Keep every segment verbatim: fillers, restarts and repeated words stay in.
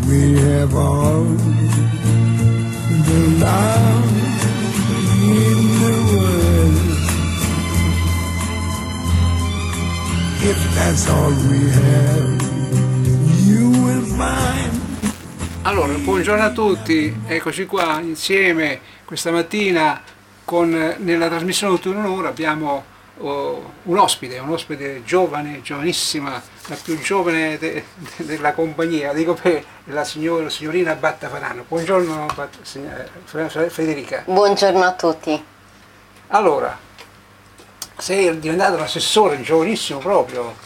we have all the love in the world. If that's all we have, you will find. Allora, buongiorno a tutti, eccoci qua insieme questa mattina con, nella trasmissione Notturno Un'Ora abbiamo oh, un ospite, un ospite giovane, giovanissima, la più giovane de, de, della compagnia, dico per la, signor, la signorina Battafarano. Buongiorno Federica. Buongiorno a tutti. Allora, sei diventato un assessore giovanissimo proprio.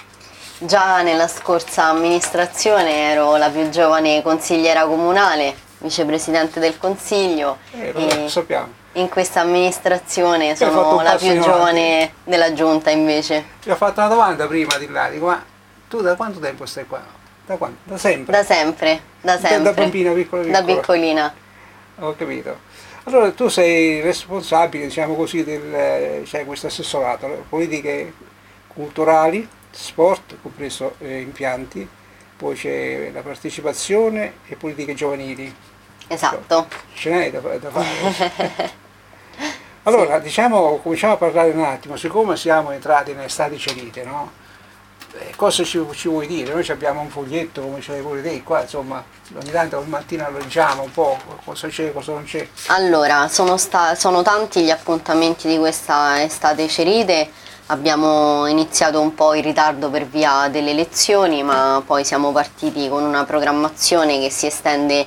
Già nella scorsa amministrazione ero la più giovane consigliera comunale, vicepresidente del consiglio, Eh, lo e sappiamo. in questa amministrazione fatto sono un la passo più in giovane avanti. della giunta invece. Ti ho fatto una domanda prima di là, dico, ma tu da quanto tempo stai qua? Da quando? Da sempre? Da sempre, da sempre. Da bambina piccola piccola? Da piccolina. Ho capito. Allora tu sei responsabile, diciamo così, del, c'è questo assessorato, politiche culturali, sport, compreso eh, impianti, poi c'è la partecipazione e politiche giovanili. Esatto. Ce n'è da, da fare. Allora, diciamo, cominciamo a parlare un attimo, siccome siamo entrati nelle estati celite, no? Eh, cosa ci, ci vuoi dire? Noi abbiamo un foglietto, come ce l'hai pure te, qua, insomma, ogni tanto la mattina lo leggiamo un po', cosa c'è, cosa non c'è. Allora, sono, sta- sono tanti gli appuntamenti di questa estate cerite. Abbiamo iniziato un po' in ritardo per via delle elezioni, ma poi siamo partiti con una programmazione che si estende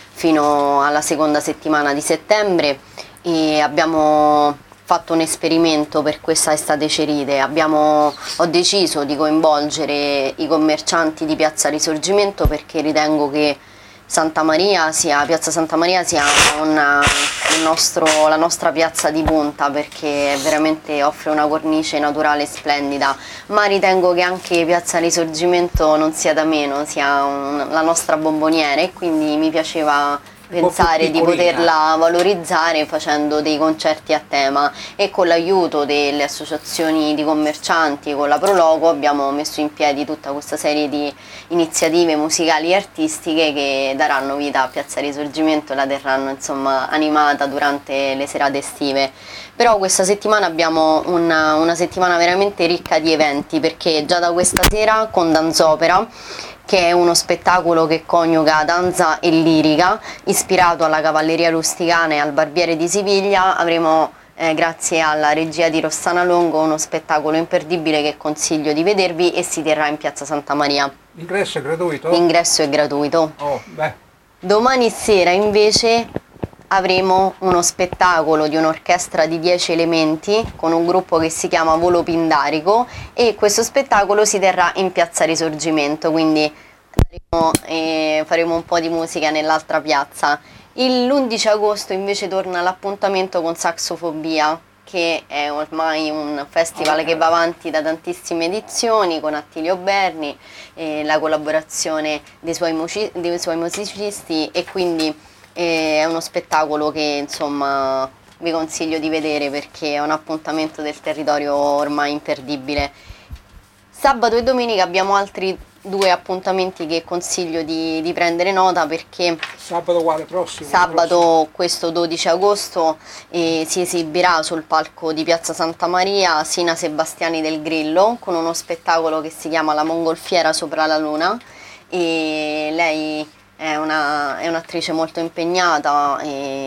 fino alla seconda settimana di settembre e abbiamo fatto un esperimento per questa estate cerite. Abbiamo, ho deciso di coinvolgere i commercianti di Piazza Risorgimento perché ritengo che Santa Maria sia, Piazza Santa Maria sia una, il nostro, la nostra piazza di punta, perché veramente offre una cornice naturale splendida, ma ritengo che anche Piazza Risorgimento non sia da meno, sia un, la nostra bomboniera, e quindi mi piaceva pensare di poterla valorizzare facendo dei concerti a tema, e con l'aiuto delle associazioni di commercianti, con la Prologo, abbiamo messo in piedi tutta questa serie di iniziative musicali e artistiche che daranno vita a Piazza Risorgimento e la terranno insomma animata durante le serate estive. Però questa settimana abbiamo una, una settimana veramente ricca di eventi, perché già da questa sera con Danzopera, che è uno spettacolo che coniuga danza e lirica, ispirato alla cavalleria rusticana e al Barbiere di Siviglia, avremo, eh, grazie alla regia di Rossana Longo, uno spettacolo imperdibile che consiglio di vedervi, e si terrà in Piazza Santa Maria. L'ingresso è gratuito? L'ingresso è gratuito. Oh, beh. Domani sera invece avremo uno spettacolo di un'orchestra di dieci elementi con un gruppo che si chiama Volo Pindarico, e questo spettacolo si terrà in Piazza Risorgimento, quindi faremo, eh, faremo un po' di musica nell'altra piazza. L'undici agosto invece torna l'appuntamento con Saxofobia, che è ormai un festival che va avanti da tantissime edizioni, con Attilio Berni, eh, la collaborazione dei suoi, muci- dei suoi musicisti, e quindi è uno spettacolo che insomma vi consiglio di vedere perché è un appuntamento del territorio ormai imperdibile. Sabato e domenica abbiamo altri due appuntamenti che consiglio di, di prendere nota, perché Sabato quale? Prossimo? sabato prossimo. questo dodici agosto eh, si esibirà sul palco di Piazza Santa Maria Sina Sebastiani del Grillo con uno spettacolo che si chiama La mongolfiera sopra la luna, e lei è una, è un'attrice molto impegnata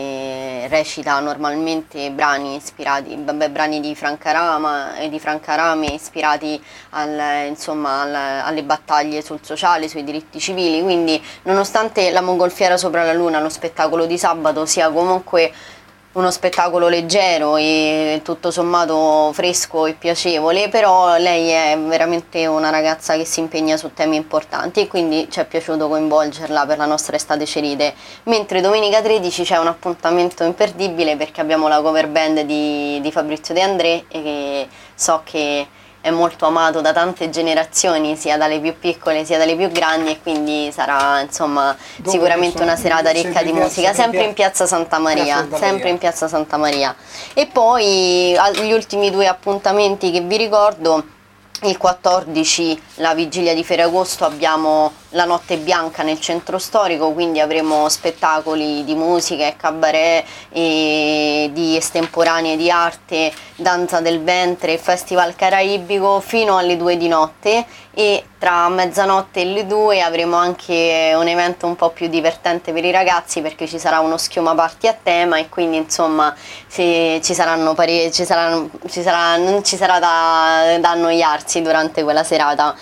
e recita normalmente brani ispirati, vabbè, brani di Franca Rama e di Franca Rame ispirati al, insomma, al, alle battaglie sul sociale, sui diritti civili. Quindi nonostante La mongolfiera sopra la luna, lo spettacolo di sabato, sia comunque uno spettacolo leggero e tutto sommato fresco e piacevole, però lei è veramente una ragazza che si impegna su temi importanti, e quindi ci è piaciuto coinvolgerla per la nostra estate cerite. Mentre domenica tredici c'è un appuntamento imperdibile, perché abbiamo la cover band di, di Fabrizio De André, e che so che è molto amato da tante generazioni, sia dalle più piccole sia dalle più grandi, e quindi sarà insomma Dove sicuramente una serata ricca di musica, sempre in Piazza Santa Maria, sempre in Piazza Santa Maria. E poi gli ultimi due appuntamenti che vi ricordo: il quattordici, la vigilia di Ferragosto, abbiamo la notte bianca nel centro storico, quindi avremo spettacoli di musica e cabaret, e di estemporanee di arte, danza del ventre, festival caraibico fino alle due di notte, e tra mezzanotte e le due avremo anche un evento un po' più divertente per i ragazzi, perché ci sarà uno schiuma party a tema, e quindi insomma se ci saranno pare, ci saranno, ci sarà, non ci sarà da, da annoiarsi durante quella serata.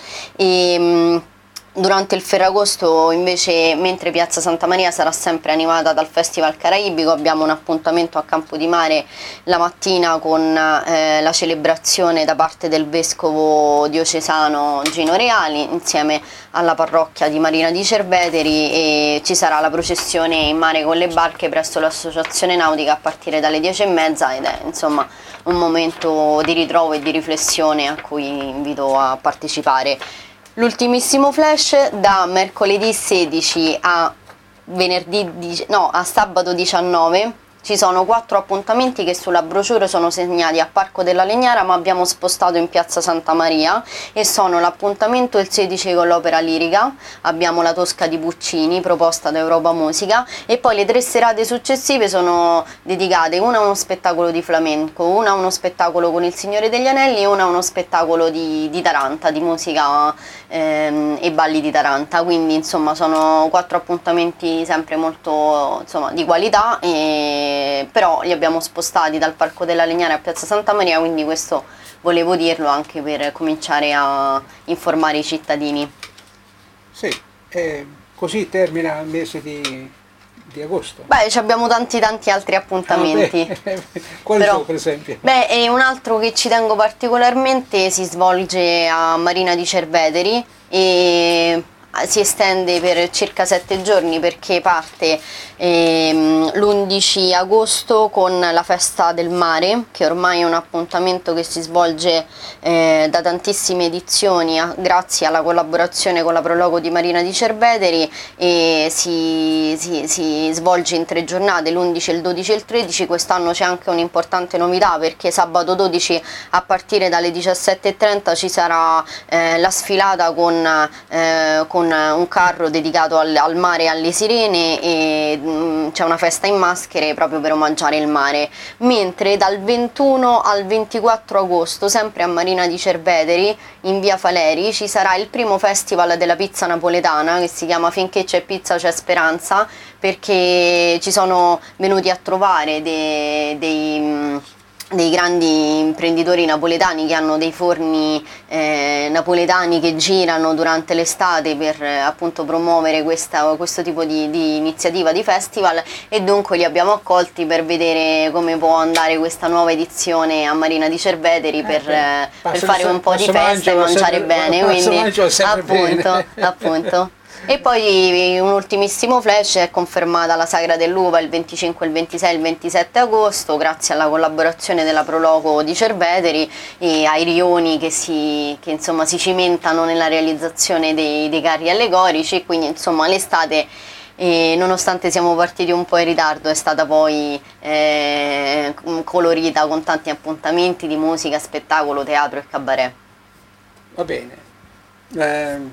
E, durante il Ferragosto invece, mentre Piazza Santa Maria sarà sempre animata dal Festival Caraibico, abbiamo un appuntamento a Campo di Mare la mattina con eh, la celebrazione da parte del Vescovo diocesano Gino Reali insieme alla parrocchia di Marina di Cerveteri, e ci sarà la processione in mare con le barche presso l'Associazione Nautica a partire dalle dieci e mezza, ed è insomma un momento di ritrovo e di riflessione a cui invito a partecipare. L'ultimissimo flash: da mercoledì sedici a venerdì, no, a sabato diciannove ci sono quattro appuntamenti che sulla brochure sono segnati a Parco della Legnara, ma abbiamo spostato in Piazza Santa Maria, e sono l'appuntamento il sedici con l'opera lirica, abbiamo la Tosca di Puccini proposta da Europa Musica, e poi le tre serate successive sono dedicate, una a uno spettacolo di flamenco, una a uno spettacolo con il Signore degli Anelli e una a uno spettacolo di, di Taranta, di musica ehm, e balli di Taranta. Quindi insomma sono quattro appuntamenti sempre molto, insomma, di qualità, e però li abbiamo spostati dal Parco della Legnara a Piazza Santa Maria, quindi questo volevo dirlo anche per cominciare a informare i cittadini. Sì, eh, così termina il mese di, di agosto. Beh, abbiamo tanti tanti altri appuntamenti. Ah, beh, quali però, sono per esempio? Beh, e un altro che ci tengo particolarmente si svolge a Marina di Cerveteri, e si estende per circa sette giorni, perché parte ehm, l'undici agosto con la festa del mare, che ormai è un appuntamento che si svolge eh, da tantissime edizioni a, grazie alla collaborazione con la Prologo di Marina di Cerveteri, e si, si, si svolge in tre giornate, l'undici, il dodici e il tredici. Quest'anno c'è anche un'importante novità, perché sabato dodici a partire dalle diciassette e trenta ci sarà eh, la sfilata con, eh, con un carro dedicato al, al mare e alle sirene, e mh, c'è una festa in maschere proprio per omaggiare il mare. Mentre dal ventuno al ventiquattro agosto, sempre a Marina di Cerveteri in via Faleri, ci sarà il primo festival della pizza napoletana, che si chiama Finché c'è pizza c'è speranza, perché ci sono venuti a trovare dei, dei mh, dei grandi imprenditori napoletani che hanno dei forni eh, napoletani che girano durante l'estate per eh, appunto promuovere questa, questo tipo di, di iniziativa di festival, e dunque li abbiamo accolti per vedere come può andare questa nuova edizione a Marina di Cerveteri, per, eh, per fare un po' di festa e mangiare bene, quindi appunto, appunto. E poi un ultimissimo flash: è confermata la Sagra dell'Uva il venticinque, il ventisei e il ventisette agosto, grazie alla collaborazione della Prologo di Cerveteri e ai rioni che si, che, insomma, si cimentano nella realizzazione dei, dei carri allegorici. Quindi insomma l'estate, e nonostante siamo partiti un po' in ritardo, è stata poi eh, colorita con tanti appuntamenti di musica, spettacolo, teatro e cabaret. Va bene. Eh...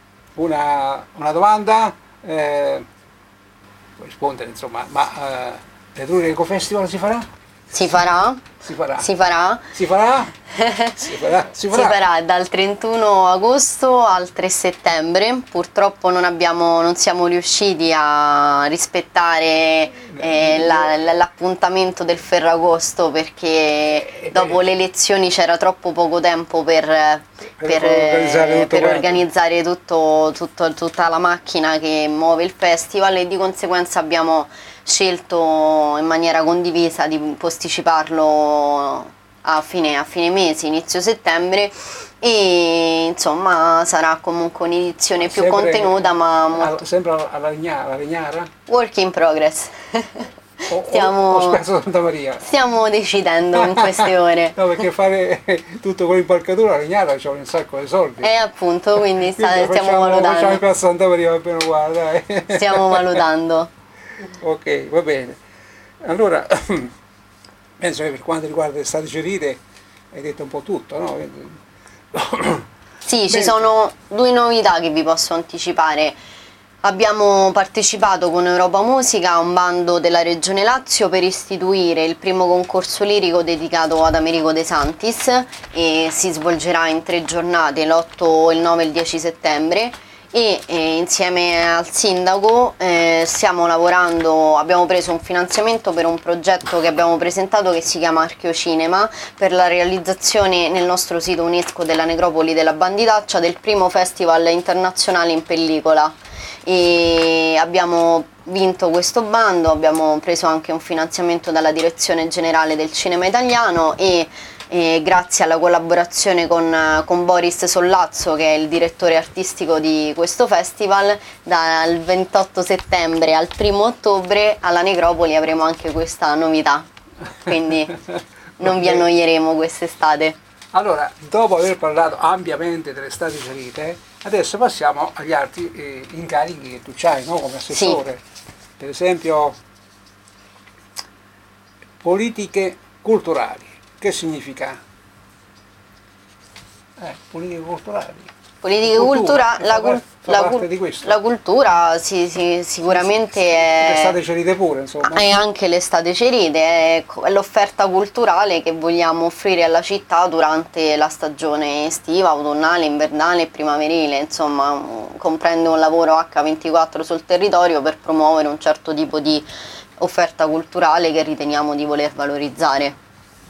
Una, una domanda, eh, puoi rispondere insomma, ma eh, l'Etruria Eco Festival si farà? Si farà? Si farà. Si farà? Si farà? Si farà? Si farà. Si farà dal trentuno agosto al tre settembre. Purtroppo non, abbiamo, non siamo riusciti a rispettare eh, la, l'appuntamento del Ferragosto, perché dopo le elezioni c'era troppo poco tempo per, per, per organizzare, tutto, per organizzare tutto, tutto, tutta la macchina che muove il festival, e di conseguenza abbiamo scelto in maniera condivisa di posticiparlo a fine, a fine mese, inizio settembre, e insomma sarà comunque un'edizione più sempre contenuta, ma molto... sempre alla Legnara, Legnara? Work in progress. O, stiamo, o Piazza Santa Maria? Stiamo decidendo in queste ore. No, perché fare tutto con l'impalcatura a Legnara c'è un sacco di soldi. Eh appunto, quindi, sta, quindi stiamo facciamo, valutando. Facciamo in Piazza Santa Maria, va bene uguale, dai. Stiamo valutando. Ok, va bene. Allora, penso che per quanto riguarda l'estate Ceride hai detto un po' tutto, no? Sì, ci Bene. sono due novità che vi posso anticipare. Abbiamo partecipato con Europa Musica a un bando della Regione Lazio per istituire il primo concorso lirico dedicato ad Americo De Santis e si svolgerà in tre giornate, l'otto, il nove e il dieci settembre. E eh, insieme al sindaco eh, stiamo lavorando, abbiamo preso un finanziamento per un progetto che abbiamo presentato che si chiama Archeocinema, per la realizzazione nel nostro sito UNESCO della Necropoli della Banditaccia del primo festival internazionale in pellicola. E abbiamo vinto questo bando, abbiamo preso anche un finanziamento dalla Direzione Generale del Cinema Italiano e E grazie alla collaborazione con, con Boris Sollazzo, che è il direttore artistico di questo festival, dal ventotto settembre al primo ottobre alla Necropoli avremo anche questa novità, quindi non vi annoieremo quest'estate. Allora, dopo aver parlato ampiamente delle strade ferite, adesso passiamo agli altri eh, incarichi che tu hai, no? Come assessore. Sì. Per esempio, politiche culturali. Che significa? Eh, politiche culturali. Politiche culturali, la, fa la, parte di questo. La cultura sì, sì, sicuramente è... L'estate cerite pure, insomma. È anche l'estate cerite, è l'offerta culturale che vogliamo offrire alla città durante la stagione estiva, autunnale, invernale e primaverile, insomma comprende un lavoro acca ventiquattro sul territorio per promuovere un certo tipo di offerta culturale che riteniamo di voler valorizzare.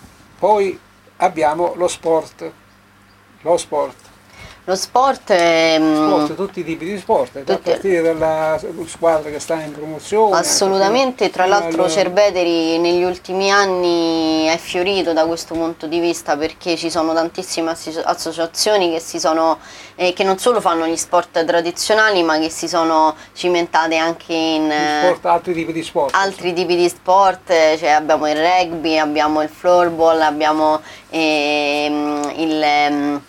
Poi abbiamo lo sport, lo sport. Lo sport è... Sport, tutti i tipi di sport, tutti... a partire dalla squadra che sta in promozione. Assolutamente, tra l'altro al... Cerveteri negli ultimi anni è fiorito da questo punto di vista, perché ci sono tantissime associazioni che, si sono, eh, che non solo fanno gli sport tradizionali, ma che si sono cimentate anche in sport, altri tipi di sport. Altri tipi di sport, cioè abbiamo il rugby, abbiamo il floorball, abbiamo ehm, il... Ehm,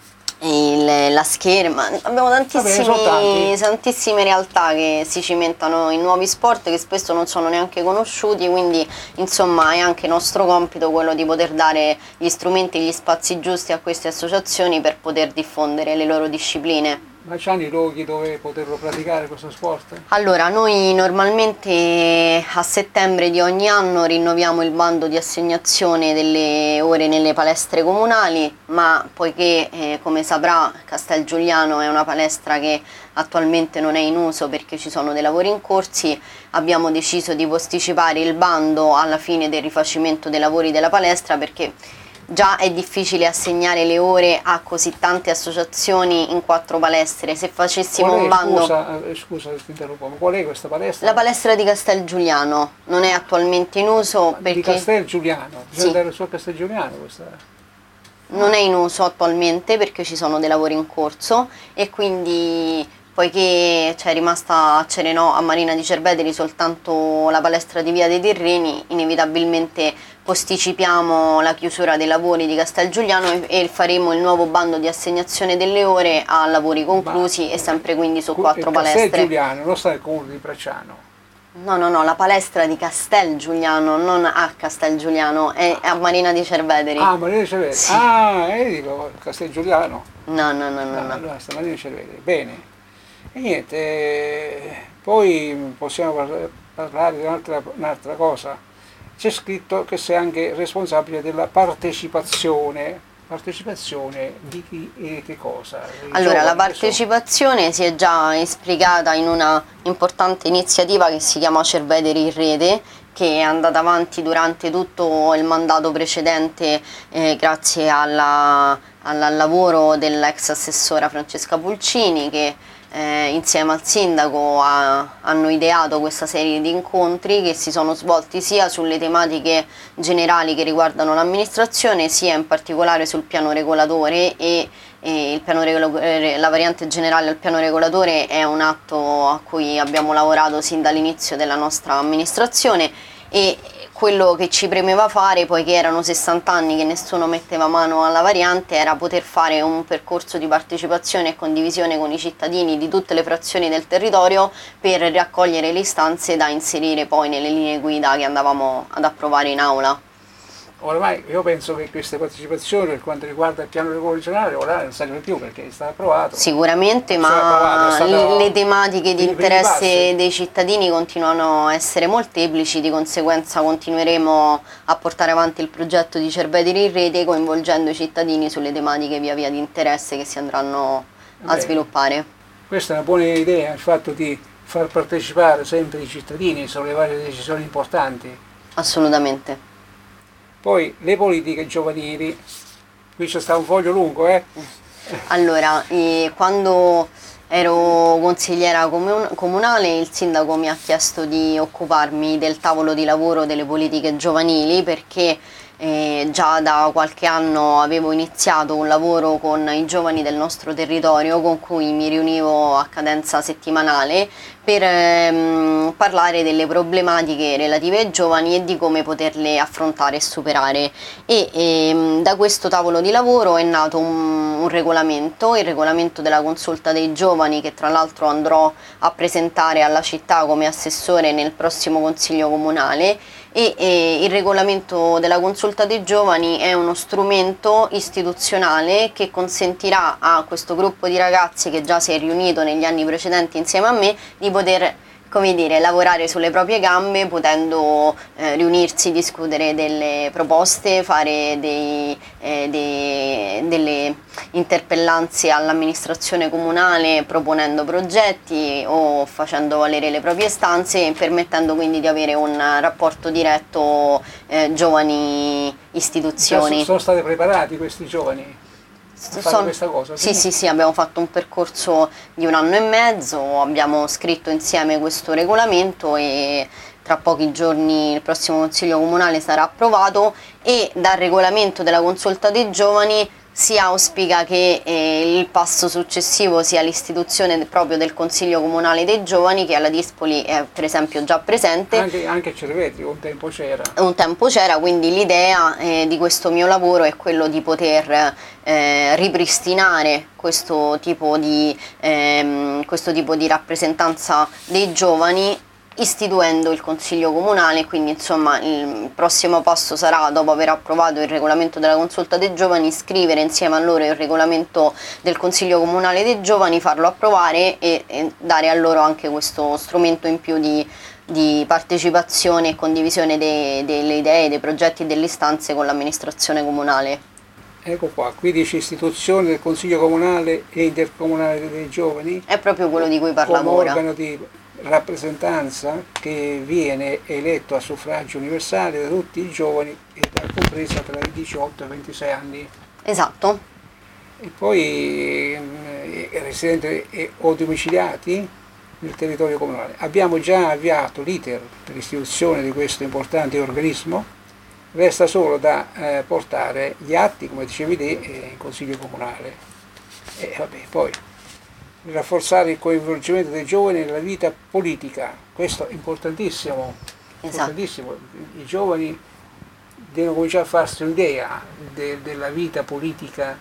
Il, la scherma, abbiamo tantissimi, tantissime realtà che si cimentano in nuovi sport che spesso non sono neanche conosciuti, quindi insomma è anche nostro compito quello di poter dare gli strumenti e gli spazi giusti a queste associazioni per poter diffondere le loro discipline. Ma c'hanno i luoghi dove poterlo praticare questo sport? Allora, noi normalmente a settembre di ogni anno rinnoviamo il bando di assegnazione delle ore nelle palestre comunali, ma poiché, eh, come saprà, Castelgiuliano è una palestra che attualmente non è in uso perché ci sono dei lavori in corsi, abbiamo deciso di posticipare il bando alla fine del rifacimento dei lavori della palestra, perché già è difficile assegnare le ore a così tante associazioni in quattro palestre. Se facessimo un bando... Scusa, eh, scusa se ti interrompo, ma qual è questa palestra? La palestra di Castelgiuliano non è attualmente in uso ma perché... Di Castelgiuliano? Bisogna sì. andare su Castelgiuliano questa... Non è in uso attualmente perché ci sono dei lavori in corso e quindi... poiché c'è rimasta a Cerenò, a Marina di Cerveteri, soltanto la palestra di Via dei Tirreni, inevitabilmente posticipiamo la chiusura dei lavori di Castelgiuliano e faremo il nuovo bando di assegnazione delle ore a lavori conclusi. Ma, e sempre quindi su quattro palestre. Castelgiuliano, non sta il comune di Bracciano? No, no, no, la palestra di Castelgiuliano, non a Castelgiuliano, è a Marina di Cerveteri. Ah, Marina di Cerveteri, sì. Ah, e dico Castelgiuliano. No, no, no, no. Ah, no. Allora sta Marina di Cerveteri, bene. E niente, eh, poi possiamo par parlare di un'altra un cosa. C'è scritto che sei anche responsabile della partecipazione. Partecipazione di chi e che cosa? I allora, la partecipazione si è già esplicata in una importante iniziativa che si chiama Cerveteri in Rete, che è andata avanti durante tutto il mandato precedente eh, grazie alla, alla, al lavoro dell'ex assessora Francesca Pulcini, che Eh, insieme al sindaco ha, hanno ideato questa serie di incontri che si sono svolti sia sulle tematiche generali che riguardano l'amministrazione, sia in particolare sul piano regolatore e, e il piano regolatore, la variante generale al piano regolatore è un atto a cui abbiamo lavorato sin dall'inizio della nostra amministrazione e quello che ci premeva fare, poiché erano sessanta anni che nessuno metteva mano alla variante, era poter fare un percorso di partecipazione e condivisione con i cittadini di tutte le frazioni del territorio per raccogliere le istanze da inserire poi nelle linee guida che andavamo ad approvare in aula. oramai io penso che queste partecipazioni per quanto riguarda il piano rivoluzionario ora non serve più perché è stato approvato. Sicuramente, ma approvato, stato, le tematiche di interesse dei cittadini continuano a essere molteplici, di conseguenza continueremo a portare avanti il progetto di Cerveteri in Rete coinvolgendo i cittadini sulle tematiche via via di interesse che si andranno a Beh, sviluppare. Questa è una buona idea, il fatto di far partecipare sempre i cittadini sulle varie decisioni importanti. Assolutamente. Poi le politiche giovanili, qui c'è stato un foglio lungo, eh? Allora, eh, quando ero consigliera comunale il sindaco mi ha chiesto di occuparmi del tavolo di lavoro delle politiche giovanili perché eh, già da qualche anno avevo iniziato un lavoro con i giovani del nostro territorio con cui mi riunivo a cadenza settimanale per ehm, parlare delle problematiche relative ai giovani e di come poterle affrontare e superare. E ehm, da questo tavolo di lavoro è nato un, un regolamento, il regolamento della consulta dei giovani, che tra l'altro andrò a presentare alla città come assessore nel prossimo consiglio comunale. E, e il regolamento della consulta dei giovani è uno strumento istituzionale che consentirà a questo gruppo di ragazzi che già si è riunito negli anni precedenti insieme a me di poter, come dire, lavorare sulle proprie gambe, potendo eh, riunirsi, discutere delle proposte, fare dei, eh, dei, delle interpellanze all'amministrazione comunale proponendo progetti o facendo valere le proprie istanze, permettendo quindi di avere un rapporto diretto eh, giovani-istituzioni. Sono stati preparati questi giovani? Sono, questa cosa, sì, sì, sì, abbiamo fatto un percorso di un anno e mezzo, abbiamo scritto insieme questo regolamento e tra pochi giorni il prossimo Consiglio Comunale sarà approvato e dal regolamento della consulta dei giovani si auspica che eh, il passo successivo sia l'istituzione proprio del Consiglio Comunale dei Giovani, che alla Dispoli è per esempio già presente. Anche, anche a Cerveteri un tempo c'era. Un tempo c'era, quindi l'idea eh, di questo mio lavoro è quello di poter eh, ripristinare questo tipo di, ehm, questo tipo di rappresentanza dei giovani istituendo il Consiglio Comunale. Quindi insomma il prossimo passo sarà, dopo aver approvato il regolamento della consulta dei giovani, scrivere insieme a loro il regolamento del Consiglio Comunale dei giovani, farlo approvare e, e dare a loro anche questo strumento in più di, di partecipazione e condivisione de, delle idee, dei progetti e delle istanze con l'amministrazione comunale. Ecco qua, qui dice istituzione del Consiglio Comunale e Intercomunale dei Giovani. È proprio quello di cui parlavo come ora. Organo di rappresentanza che viene eletto a suffragio universale da tutti i giovani e compresa tra i diciotto e i ventisei anni. Esatto. E poi eh, residenti e, o domiciliati nel territorio comunale. Abbiamo già avviato l'iter per l'istituzione di questo importante organismo, resta solo da eh, portare gli atti, come dicevi te, eh, in Consiglio Comunale. E vabbè, poi rafforzare il coinvolgimento dei giovani nella vita politica, questo è importantissimo, Esatto. importantissimo. I giovani devono cominciare a farsi un'idea de, della vita politica,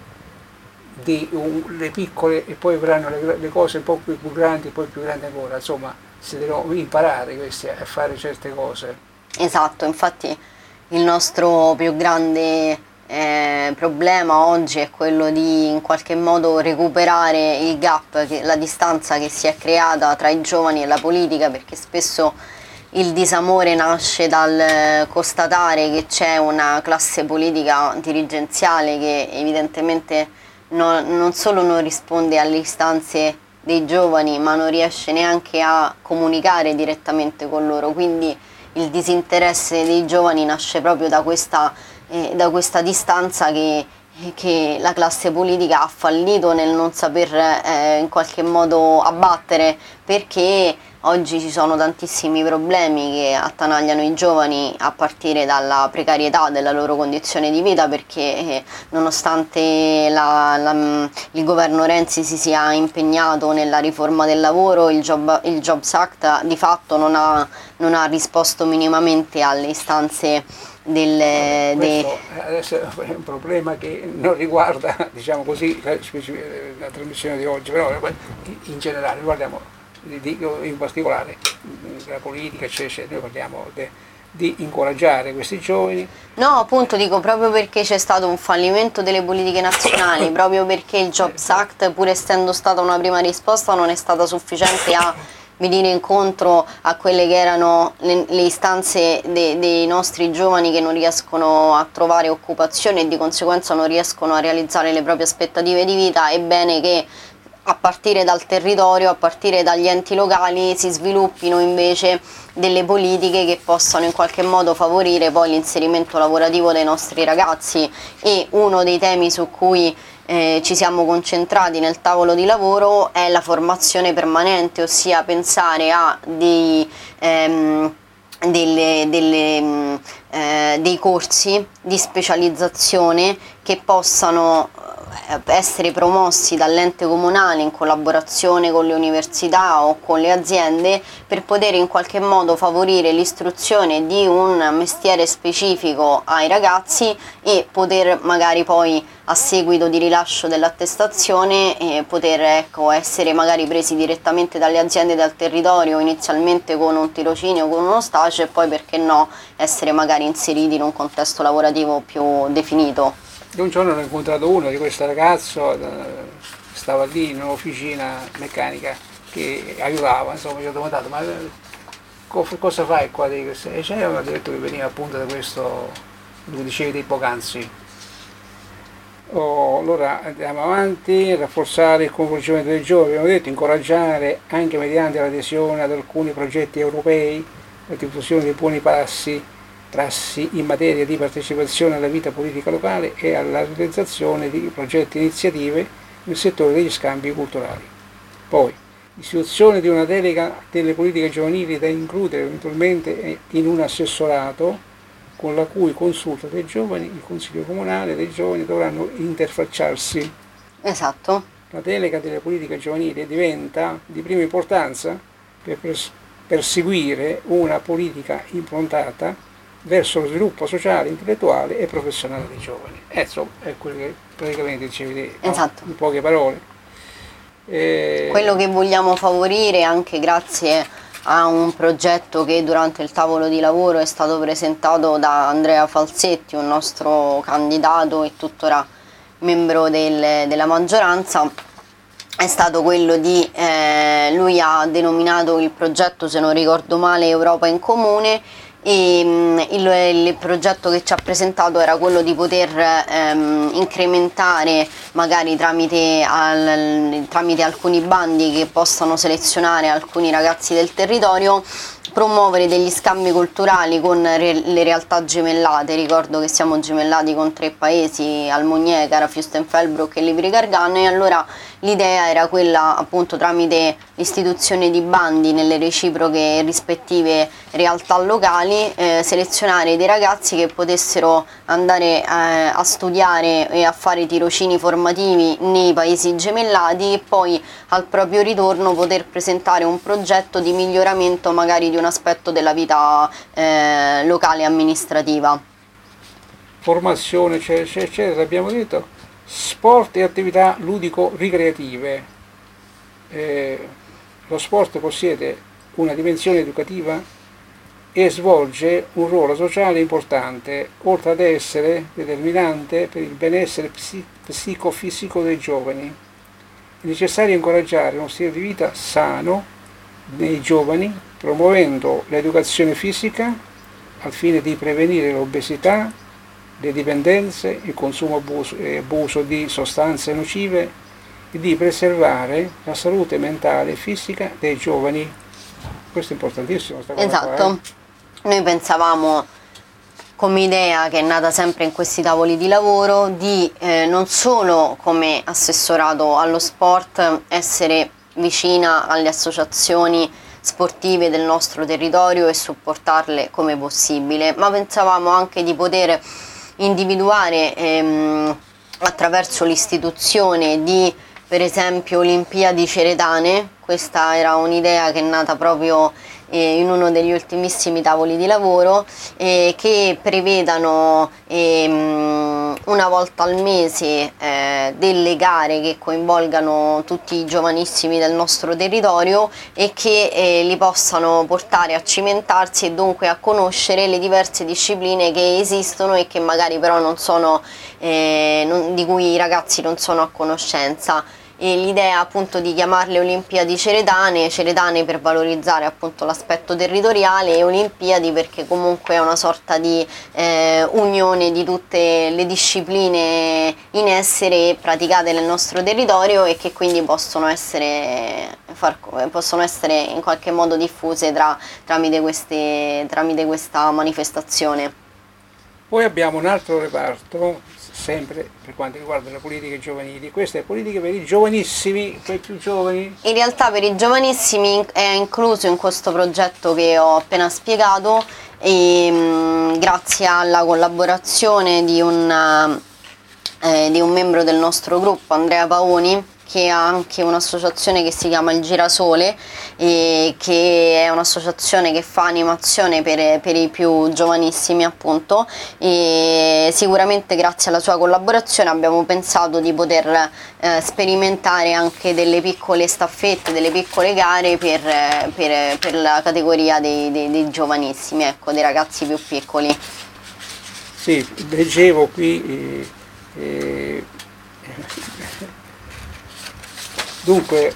di un, le piccole, e poi avranno le, le cose un po' più, più grandi, poi più grandi ancora, insomma si devono imparare questi a fare certe cose. Esatto, infatti il nostro più grande Eh, problema oggi è quello di in qualche modo recuperare il gap, che, la distanza che si è creata tra i giovani e la politica, perché spesso il disamore nasce dal constatare che c'è una classe politica dirigenziale che evidentemente non, non solo non risponde alle istanze dei giovani, ma non riesce neanche a comunicare direttamente con loro, quindi il disinteresse dei giovani nasce proprio da questa Eh, da questa distanza che, che la classe politica ha fallito nel non saper eh, in qualche modo abbattere, perché oggi ci sono tantissimi problemi che attanagliano i giovani, a partire dalla precarietà della loro condizione di vita, perché eh, nonostante la, la, il governo Renzi si sia impegnato nella riforma del lavoro, il, job, il Jobs Act di fatto non ha, non ha risposto minimamente alle istanze del, Vabbè, de... adesso è un problema che non riguarda, diciamo così, la, la trasmissione di oggi, però in generale, guardiamo, dico in particolare la politica, eccetera, noi parliamo de, di incoraggiare questi giovani. No, appunto dico, proprio perché c'è stato un fallimento delle politiche nazionali, proprio perché il Jobs Act, pur essendo stata una prima risposta, non è stata sufficiente a venire incontro a quelle che erano le, le istanze de, dei nostri giovani che non riescono a trovare occupazione e di conseguenza non riescono a realizzare le proprie aspettative di vita. È bene che a partire dal territorio, a partire dagli enti locali, si sviluppino invece delle politiche che possano in qualche modo favorire poi l'inserimento lavorativo dei nostri ragazzi. E uno dei temi su cui eh, ci siamo concentrati nel tavolo di lavoro è la formazione permanente, ossia pensare a dei, ehm, delle, delle, eh, dei corsi di specializzazione che possano essere promossi dall'ente comunale in collaborazione con le università o con le aziende, per poter in qualche modo favorire l'istruzione di un mestiere specifico ai ragazzi e poter magari poi, a seguito di rilascio dell'attestazione, eh, poter ecco, essere magari presi direttamente dalle aziende dal territorio, inizialmente con un tirocinio, con uno stage, e poi perché no essere magari inseriti in un contesto lavorativo più definito. Un giorno ho incontrato uno di questo ragazzo, stava lì in un'officina meccanica che aiutava, insomma, gli ho domandato ma cosa fai qua? E cioè, mi ha detto che veniva appunto da questo, lo dicevi dei poc'anzi. Oh, allora andiamo avanti, rafforzare il coinvolgimento dei giovani, abbiamo detto, incoraggiare anche mediante l'adesione ad alcuni progetti europei, la diffusione dei buoni passi prassi in materia di partecipazione alla vita politica locale e alla realizzazione di progetti e iniziative nel settore degli scambi culturali. Poi, istituzione di una delega delle politiche giovanili da includere eventualmente in un assessorato con la cui consulta dei giovani il Consiglio Comunale dei giovani dovranno interfacciarsi. Esatto. La delega delle politiche giovanili diventa di prima importanza per perseguire una politica improntata verso lo sviluppo sociale, intellettuale e professionale dei giovani. Eh, insomma, è quello che praticamente dicevi te, no? Esatto. In poche parole. E... quello che vogliamo favorire, anche grazie a un progetto che durante il tavolo di lavoro è stato presentato da Andrea Falsetti, un nostro candidato e tuttora membro del, della maggioranza, è stato quello di, eh, lui ha denominato il progetto, se non ricordo male, Europa in Comune, e il, il progetto che ci ha presentato era quello di poter ehm, incrementare magari tramite, al, tramite alcuni bandi che possano selezionare alcuni ragazzi del territorio, promuovere degli scambi culturali con re, le realtà gemellate. Ricordo che siamo gemellati con tre paesi, Almugne, Cara, Fürstenfeldbruck e Livri Gargano, e allora l'idea era quella, appunto, tramite l'istituzione di bandi nelle reciproche rispettive realtà locali, eh, selezionare dei ragazzi che potessero andare eh, a studiare e a fare tirocini formativi nei paesi gemellati e poi al proprio ritorno poter presentare un progetto di miglioramento magari di un aspetto della vita eh, locale amministrativa. Formazione, eccetera, eccetera, abbiamo detto. Sport e attività ludico-ricreative. Eh, lo sport possiede una dimensione educativa e svolge un ruolo sociale importante, oltre ad essere determinante per il benessere psi- psicofisico dei giovani. È necessario incoraggiare uno stile di vita sano nei giovani, promuovendo l'educazione fisica al fine di prevenire l'obesità, le dipendenze, il consumo abuso, e abuso di sostanze nocive e di preservare la salute mentale e fisica dei giovani. Questo è importantissimo. Sta cosa esatto. Qua, eh? Noi pensavamo, come idea che è nata sempre in questi tavoli di lavoro, di eh, non solo come assessorato allo sport essere vicina alle associazioni sportive del nostro territorio e supportarle come possibile, ma pensavamo anche di poter individuare ehm, attraverso l'istituzione di, per esempio, Olimpiadi Ceretane, Questa era un'idea che è nata proprio eh, in uno degli ultimissimi tavoli di lavoro, eh, che prevedano ehm, una volta al mese eh, delle gare che coinvolgano tutti i giovanissimi del nostro territorio e che eh, li possano portare a cimentarsi e dunque a conoscere le diverse discipline che esistono e che magari però non sono, eh, non, di cui i ragazzi non sono a conoscenza. E l'idea appunto di chiamarle Olimpiadi Ceretane, Ceretane per valorizzare appunto l'aspetto territoriale e Olimpiadi perché comunque è una sorta di eh, unione di tutte le discipline in essere praticate nel nostro territorio e che quindi possono essere, far, possono essere in qualche modo diffuse tra, tramite, queste, tramite questa manifestazione. Poi abbiamo un altro reparto, sempre per quanto riguarda le politiche giovanili, queste è politiche per i giovanissimi, per i più giovani. In realtà per i giovanissimi è incluso in questo progetto che ho appena spiegato e mh, grazie alla collaborazione di un, eh, di un membro del nostro gruppo, Andrea Paoni, che ha anche un'associazione che si chiama Il Girasole, e che è un'associazione che fa animazione per, per i più giovanissimi appunto, e sicuramente grazie alla sua collaborazione abbiamo pensato di poter eh, sperimentare anche delle piccole staffette, delle piccole gare per, per, per la categoria dei, dei, dei giovanissimi, ecco, dei ragazzi più piccoli. Sì, leggevo qui eh, eh, dunque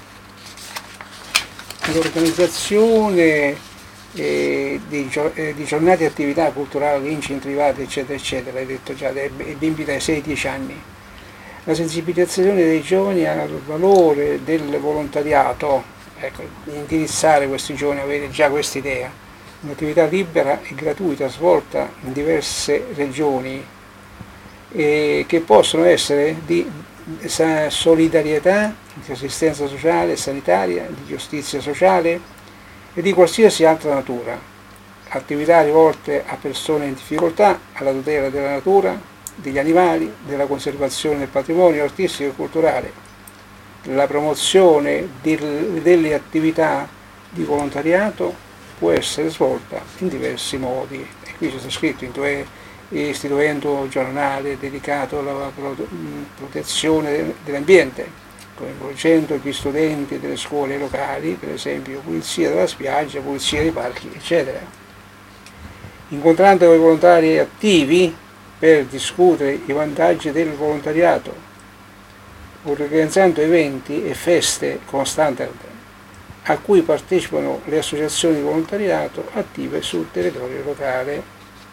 l'organizzazione eh, di, eh, di giornate e attività culturali incentivate eccetera eccetera, hai detto già, dai bimbi dai sei ai dieci anni, la sensibilizzazione dei giovani al valore del volontariato, ecco, indirizzare questi giovani a avere già questa idea, un'attività libera e gratuita svolta in diverse regioni eh, che possono essere di solidarietà, di assistenza sociale, sanitaria, di giustizia sociale e di qualsiasi altra natura, attività rivolte a persone in difficoltà, alla tutela della natura, degli animali, della conservazione del patrimonio artistico e culturale, la promozione del, delle attività di volontariato può essere svolta in diversi modi, e qui c'è scritto in due istituendo un giornale dedicato alla protezione dell'ambiente, coinvolgendo gli studenti delle scuole locali, per esempio pulizia della spiaggia, pulizia dei parchi, eccetera. Incontrando con i volontari attivi per discutere i vantaggi del volontariato, organizzando eventi e feste con standard a cui partecipano le associazioni di volontariato attive sul territorio locale.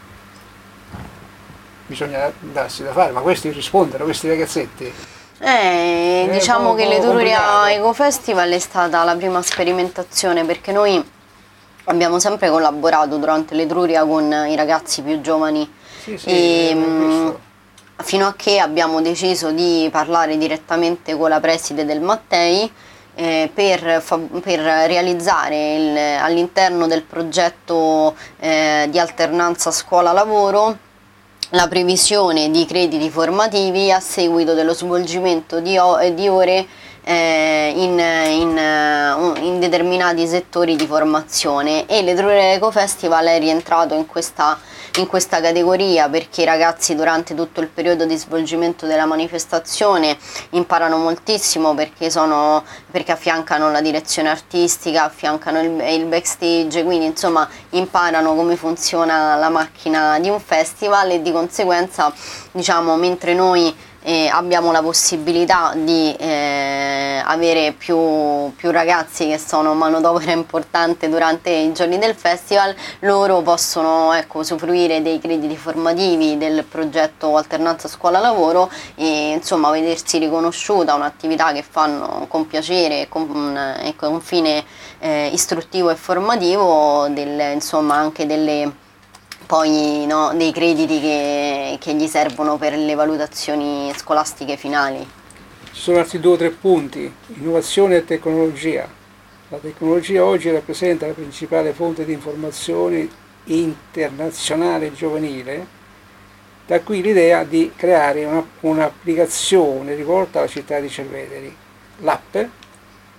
Bisogna darsi da fare, ma questi rispondono, questi ragazzetti? Eh, diciamo che l'Etruria Eco Festival è stata la prima sperimentazione, perché noi abbiamo sempre collaborato durante l'Etruria con i ragazzi più giovani, sì, sì, e, mh, fino a che abbiamo deciso di parlare direttamente con la preside del Mattei eh, per, per realizzare all'interno del progetto eh, di alternanza scuola-lavoro la previsione di crediti formativi a seguito dello svolgimento di, di ore eh, in, in, in determinati settori di formazione, e l'Etruria Eco Festival è rientrato in questa, in questa categoria, perché i ragazzi durante tutto il periodo di svolgimento della manifestazione imparano moltissimo, perché, sono, perché affiancano la direzione artistica, affiancano il, il backstage, quindi insomma imparano come funziona la macchina di un festival, e di conseguenza, diciamo, mentre noi Eh, abbiamo la possibilità di eh, avere più, più ragazzi che sono manodopera importante durante i giorni del festival, loro possono, ecco, usufruire dei crediti formativi del progetto Alternanza Scuola-Lavoro e insomma vedersi riconosciuta un'attività che fanno con piacere e con, e con un fine eh, istruttivo e formativo, del, insomma anche delle poi no, dei crediti che, che gli servono per le valutazioni scolastiche finali. Ci sono altri due o tre punti: innovazione e tecnologia. La tecnologia oggi rappresenta la principale fonte di informazione internazionale giovanile, da qui l'idea di creare una, un'applicazione rivolta alla città di Cerveteri. L'app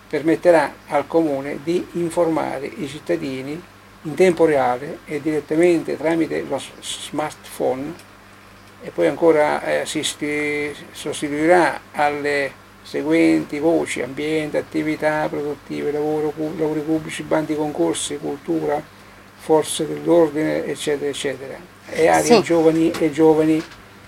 permetterà al Comune di informare i cittadini in tempo reale e direttamente tramite lo smartphone, e poi ancora eh, si sostituirà alle seguenti voci: ambiente, attività produttive, lavoro, lavori pubblici, bandi concorsi, cultura, forze dell'ordine, eccetera, eccetera, e aree Sì. giovani e giovani,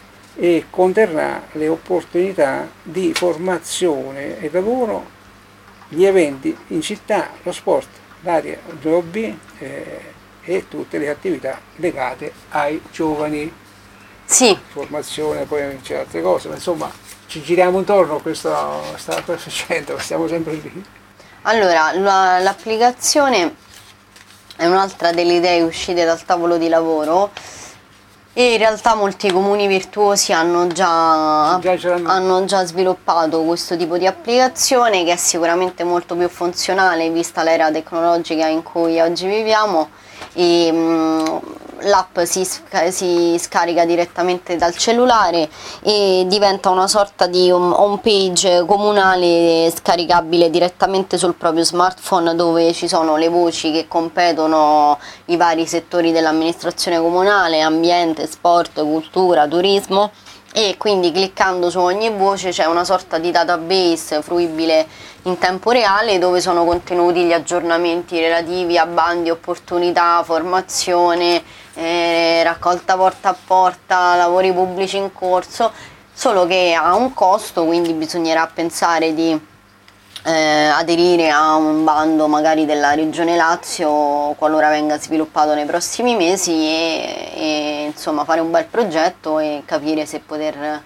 e conterrà le opportunità di formazione e lavoro, gli eventi in città, lo sport, l'area due B eh, e tutte le attività legate ai giovani. Sì, Formazione, poi c'è altre cose, ma insomma ci giriamo intorno a questo sta facendo, stiamo sempre lì. allora la- l'applicazione è un'altra delle idee uscite dal tavolo di lavoro, e in realtà molti comuni virtuosi hanno già, Già ce l'hanno. hanno già sviluppato questo tipo di applicazione, che è sicuramente molto più funzionale vista l'era tecnologica in cui oggi viviamo. E, mh, l'app si, sca- si scarica direttamente dal cellulare e diventa una sorta di home home page comunale scaricabile direttamente sul proprio smartphone, dove ci sono le voci che competono i vari settori dell'amministrazione comunale: ambiente, sport, cultura, turismo, e quindi cliccando su ogni voce c'è una sorta di database fruibile in tempo reale, dove sono contenuti gli aggiornamenti relativi a bandi, opportunità, formazione, eh, raccolta porta a porta, lavori pubblici in corso, solo che ha un costo, quindi bisognerà pensare di eh, aderire a un bando magari della Regione Lazio qualora venga sviluppato nei prossimi mesi, e, e insomma fare un bel progetto e capire se poter,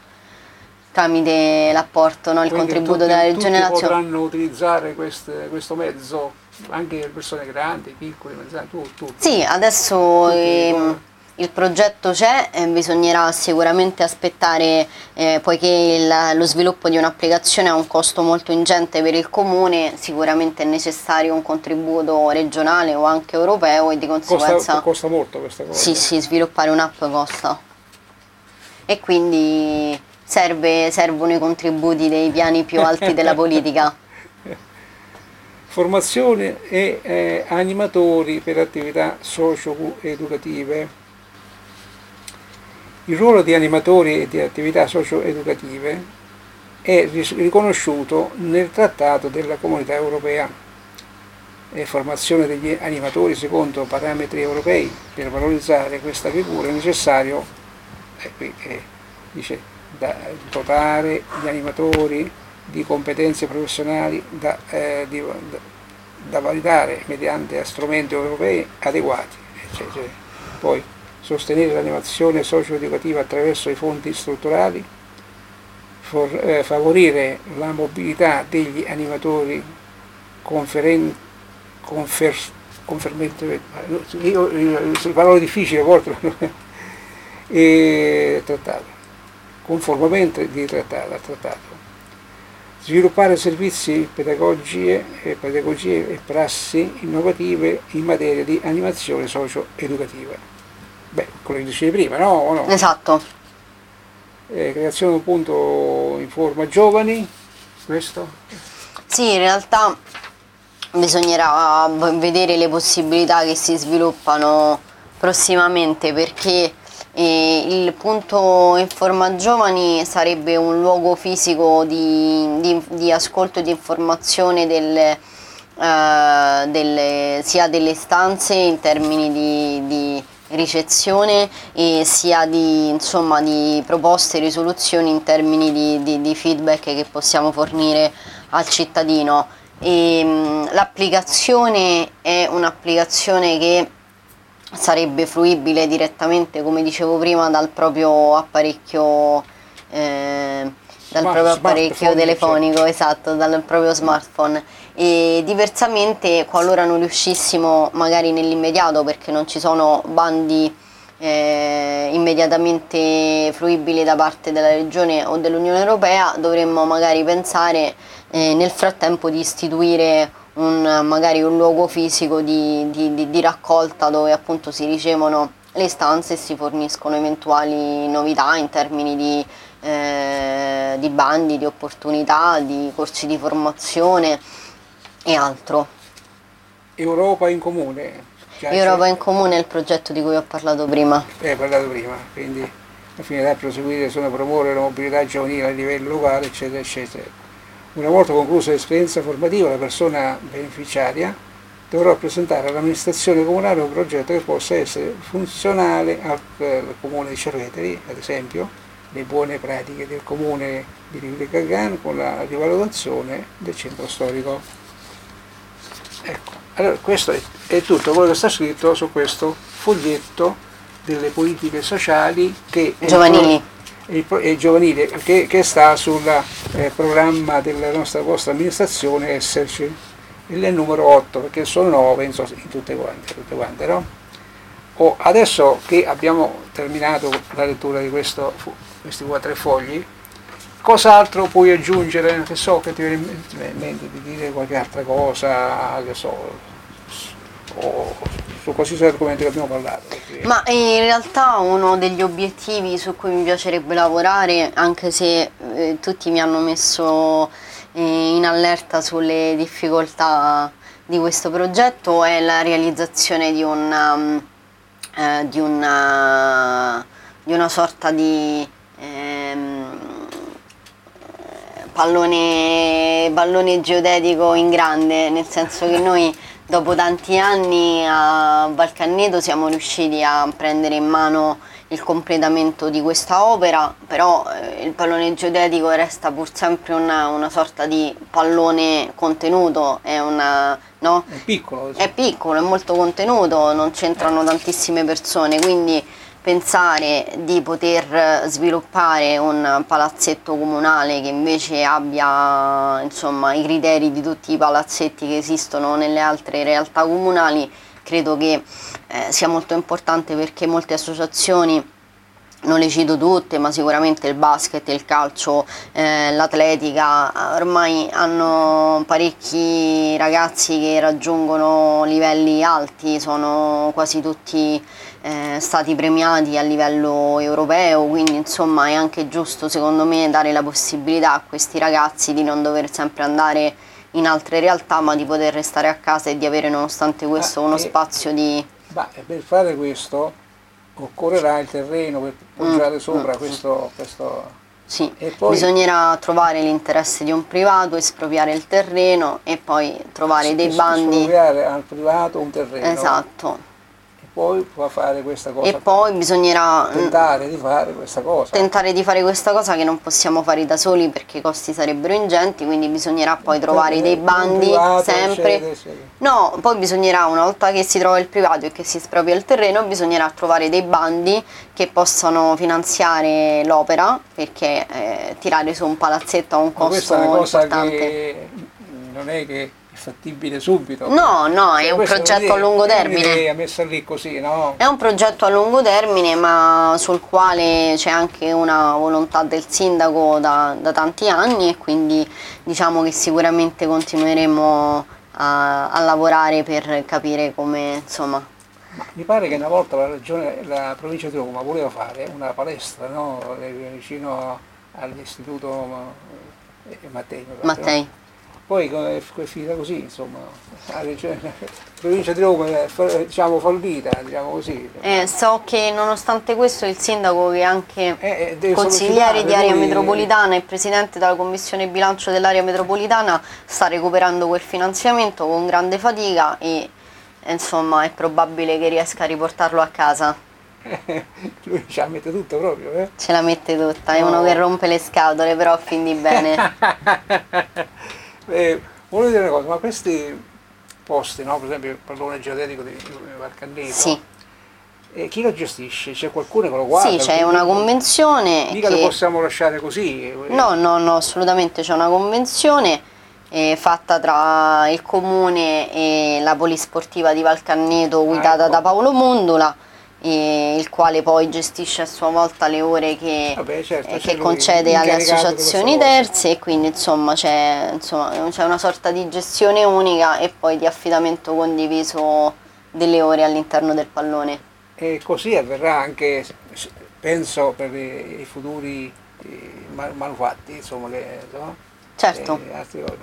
tramite l'apporto, no, il Quindi contributo tutti, della Regione tutti Lazio. potranno utilizzare queste- questo mezzo, anche le persone grandi, piccole, mezzane, tu, tutti. Sì, adesso Tutti, ehm, come- il progetto c'è, e bisognerà sicuramente aspettare, eh, poiché il- lo sviluppo di un'applicazione ha un costo molto ingente per il comune, sicuramente è necessario un contributo regionale o anche europeo, e di Costa, conseguenza costa molto questa cosa. sì, sì, sviluppare un'app costa. E quindi serve- servono i contributi dei piani più alti della politica. Formazione e eh, animatori per attività socio-educative. Il ruolo di animatori e di attività socio-educative è ris- riconosciuto nel Trattato della Comunità Europea. E formazione degli animatori secondo parametri europei. Per valorizzare questa figura è necessario, eh, qui, eh, dice, da, dotare gli animatori di competenze professionali da, eh, di- da- da validare mediante strumenti europei adeguati. Cioè, cioè, poi sostenere l'animazione socio-educativa attraverso i fondi strutturali, for- eh, favorire la mobilità degli animatori conferen- confer- confermente- io, io, io, parole difficili a volte, e trattato, conformemente di trattato, al trattato. Sviluppare servizi, pedagogie, eh, pedagogie e prassi innovative in materia di animazione socio-educativa. Beh, quello che dicevi prima, no? O no? Esatto. Eh, creazione appunto in forma giovani, questo? Sì, in realtà bisognerà vedere le possibilità che si sviluppano prossimamente, perché eh, il punto Informa Giovani sarebbe un luogo fisico di, di- di ascolto e di informazione delle, eh, delle- sia delle istanze in termini di, di ricezione, e sia di, insomma, di proposte e risoluzioni in termini di, di- di feedback che possiamo fornire al cittadino. E, mh, l'applicazione è un'applicazione che sarebbe fruibile direttamente, come dicevo prima, dal proprio apparecchio, eh, dal Smart- proprio apparecchio smartphone, telefonico, esatto, dal proprio smartphone. E diversamente, qualora non riuscissimo magari nell'immediato, perché non ci sono bandi eh, immediatamente fruibili da parte della Regione o dell'Unione Europea, dovremmo magari pensare eh, nel frattempo di istituire un, magari un luogo fisico di, di- di- di raccolta, dove appunto si ricevono le istanze e si forniscono eventuali novità in termini di, eh, di bandi, di opportunità, di corsi di formazione, e altro. Europa in comune. Già Europa c'è- in comune è il progetto di cui ho parlato prima. Eh, parlato prima, quindi la finalità è proseguire sono promuovere la mobilità giovanile a livello locale, eccetera, eccetera. Una volta conclusa l'esperienza formativa, la persona beneficiaria dovrà presentare all'amministrazione comunale un progetto che possa essere funzionale al, al comune di Cerveteri, ad esempio, le buone pratiche del comune di Rivoli con la rivalutazione del centro storico. Ecco, allora questo è, è tutto quello che sta scritto su questo foglietto delle politiche sociali che è il Giovanili. pro- il pro- è giovanile che, che sta sul eh, programma della nostra vostra amministrazione esserci, il numero otto, perché sono nove in, so- in tutte quante, tutte quante, no? Oh, adesso che abbiamo terminato la lettura di questo, fu- questi quattro fogli, cos'altro puoi aggiungere? Che so che ti viene in mente- ti viene in mente di dire qualche altra cosa, che so, o su qualsiasi argomento che abbiamo parlato. perché- Ma in realtà uno degli obiettivi su cui mi piacerebbe lavorare, anche se eh, tutti mi hanno messo eh, in allerta sulle difficoltà di questo progetto, è la realizzazione di una, mm, eh, di una, di una sorta di ehm, pallone, pallone geodetico in grande, nel senso che noi dopo tanti anni a Valcanneto siamo riusciti a prendere in mano il completamento di questa opera, però eh, il pallone geodetico resta pur sempre una, una sorta di pallone contenuto, è una, no? È piccolo, È piccolo, è molto contenuto, non c'entrano tantissime persone, quindi pensare di poter sviluppare un palazzetto comunale che invece abbia insomma i criteri di tutti i palazzetti che esistono nelle altre realtà comunali, credo che eh, sia molto importante, perché molte associazioni, non le cito tutte, ma sicuramente il basket, il calcio, eh, l'atletica, ormai hanno parecchi ragazzi che raggiungono livelli alti, sono quasi tutti eh, stati premiati a livello europeo, quindi insomma è anche giusto secondo me dare la possibilità a questi ragazzi di non dover sempre andare in altre realtà, ma di poter restare a casa e di avere nonostante questo Ah, uno e- spazio di... Ma per fare questo occorrerà il terreno per poggiare Mm, sopra mm, questo, questo... Sì, E poi bisognerà trovare l'interesse di un privato, espropriare il terreno e poi trovare dei es- bandi. espropriare al privato un terreno Esatto. e poi può fare questa cosa, E poi bisognerà mm, tentare di fare questa cosa. tentare di fare questa cosa che non possiamo fare da soli perché i costi sarebbero ingenti, quindi bisognerà poi trovare dei Un bandi privato, sempre. eccetera, eccetera. No, poi bisognerà, una volta che si trova il privato e che si espropria il terreno, bisognerà trovare dei bandi che possano finanziare l'opera, perché eh, tirare su un palazzetto ha un Ma questa è costo una cosa importante. che non è che è fattibile subito. No, no, Cioè, è un questa progetto un'idea- a lungo è termine. un'idea messa lì così, no? È un progetto a lungo termine, ma sul quale c'è anche una volontà del sindaco da, da tanti anni, e quindi diciamo che sicuramente continueremo a, a lavorare per capire come, insomma, Ma mi pare che una volta la, regione, la provincia di Roma voleva fare una palestra, no? Vicino all'istituto eh, Mattei. mi pare, no? Mattei. Poi come è finita così, insomma, la regione- la provincia di Roma è fa- diciamo fallita, diciamo così. Eh, so che nonostante questo il sindaco, che è anche Eh, eh, deve consigliere sollecitare, di area lui- metropolitana e presidente della commissione bilancio dell'area metropolitana, sta recuperando quel finanziamento con grande fatica e eh, insomma è probabile che riesca a riportarlo a casa. Lui ce la mette tutto proprio, eh? Ce la mette tutta, è No. uno che rompe le scatole, però a fin di bene. Eh, volevo dire una cosa, ma questi posti, no? Per esempio il pallone geodetico di Valcanneto, Sì, eh, chi lo gestisce? C'è qualcuno che lo guarda? sì, c'è Perché una convenzione mica lo che... possiamo lasciare così. eh. No, no, no, assolutamente c'è una convenzione eh, fatta tra il comune e la polisportiva di Valcanneto, guidata ecco. da Paolo Mondula, eh, il quale poi gestisce a sua volta le ore che, Vabbè, certo, eh, c'è che lui, concede alle incaricato di associazioni questa cosa. terze, e quindi insomma c'è insomma, c'è una sorta di gestione unica e poi di affidamento condiviso delle ore all'interno del pallone. E così avverrà anche, penso, per i, i futuri eh, ma- manufatti, insomma, che, no? Certo. E altre cose, perché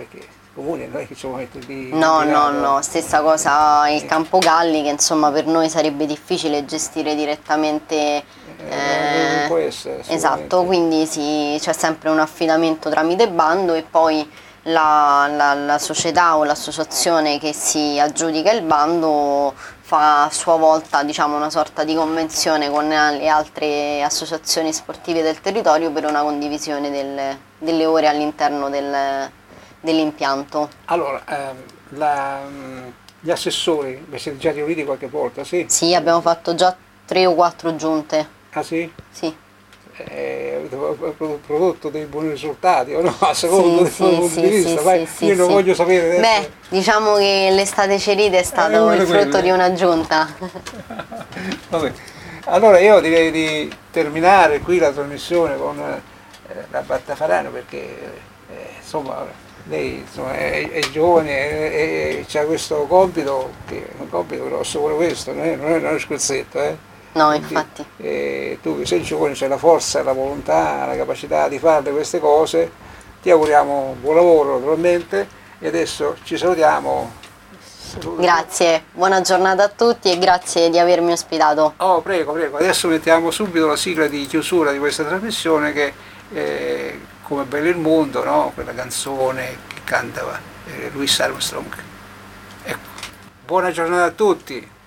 comuni, non è che ci vuole mettere lì... No, no, girato. no, stessa cosa il Campogalli, che insomma per noi sarebbe difficile gestire direttamente. Eh, non può essere, Esatto, assolutamente. quindi sì, c'è sempre un affidamento tramite bando e poi la, la- la società o l'associazione che si aggiudica il bando fa a sua volta, diciamo, una sorta di convenzione con le altre associazioni sportive del territorio per una condivisione del- delle ore all'interno del- dell'impianto. Allora, ehm, la, mh, gli assessori, vi siete già riuniti qualche volta, sì? Sì, abbiamo fatto già tre o quattro giunte. Ah sì? Sì. Eh, avete pro- prodotto dei buoni risultati o no? A secondo Sì, del sì, punto sì, di vista, sì, vai, sì, io sì, non sì. voglio sapere adesso. Beh, diciamo che l'estate Ceride è stato una il di frutto quelle. di una giunta. Vabbè. Allora io direi di terminare qui la trasmissione con eh, la Battafarano perché eh, insomma lei insomma, è, è giovane e ha questo compito, che è un compito grosso pure questo, non è, non è uno scherzetto, eh? No, Quindi, infatti. eh, tu che sei giovane, c'hai la forza, la volontà, la capacità di fare queste cose, ti auguriamo buon lavoro naturalmente e adesso ci salutiamo. Grazie, buona giornata a tutti e grazie di avermi ospitato. Oh, prego, prego, adesso mettiamo subito la sigla di chiusura di questa trasmissione che è Come bello il mondo, no? Quella canzone che cantava eh, Louis Armstrong. Ecco, buona giornata a tutti.